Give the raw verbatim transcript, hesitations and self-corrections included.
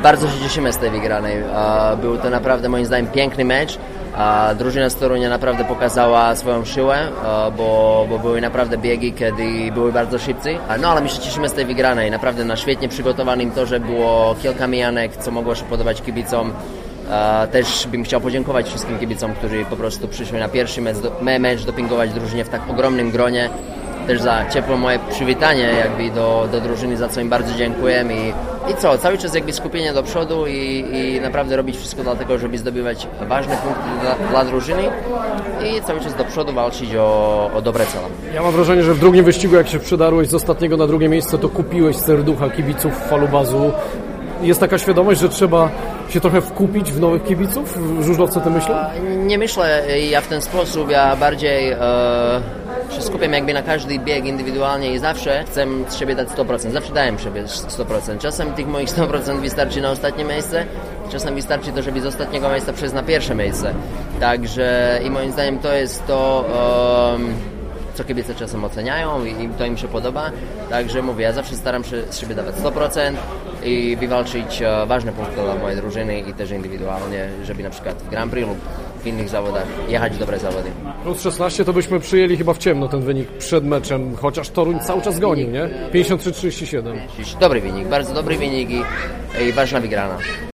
Bardzo się cieszymy z tej wygranej. Był to naprawdę moim zdaniem piękny mecz. Drużyna z Torunia naprawdę pokazała swoją siłę, bo, bo były naprawdę biegi, kiedy były bardzo szybcy. No ale my się cieszymy z tej wygranej. Naprawdę na świetnie przygotowanym torze było kilka mijanek, co mogło się podobać kibicom. Też bym chciał podziękować wszystkim kibicom, którzy po prostu przyszli na pierwszy mecz, mecz dopingować drużynie w tak ogromnym gronie. Też za ciepłe moje przywitanie jakby do, do drużyny, za co im bardzo dziękuję i, i co, cały czas jakby skupienie do przodu i, i naprawdę robić wszystko dlatego, żeby zdobywać ważne punkty dla, dla drużyny i cały czas do przodu walczyć o, o dobre cele. Ja mam wrażenie, że w drugim wyścigu, jak się przedarłeś z ostatniego na drugie miejsce, to kupiłeś serducha kibiców Falubazu. Jest taka świadomość, że trzeba się trochę wkupić w nowych kibiców? Żużlowcy to myślą? Nie myślę ja w ten sposób, ja bardziej e, się skupiam jakby na każdy bieg indywidualnie i zawsze chcę siebie dać sto procent, zawsze dałem siebie sto procent. Czasem tych moich sto procent wystarczy na ostatnie miejsce, czasem wystarczy to, żeby z ostatniego miejsca przejść na pierwsze miejsce. Także i moim zdaniem to jest to... E, co kibice czasem oceniają i to im się podoba. Także mówię, ja zawsze staram się z siebie dawać sto procent i wywalczyć ważne punkty dla mojej drużyny i też indywidualnie, żeby na przykład w Grand Prix lub w innych zawodach jechać dobre zawody. Plus szesnaście to byśmy przyjęli chyba w ciemno ten wynik przed meczem, chociaż Toruń cały czas gonił, nie? pięćdziesiąt trzy trzydzieści siedem. Dobry wynik, bardzo dobry wynik i, i ważna wygrana.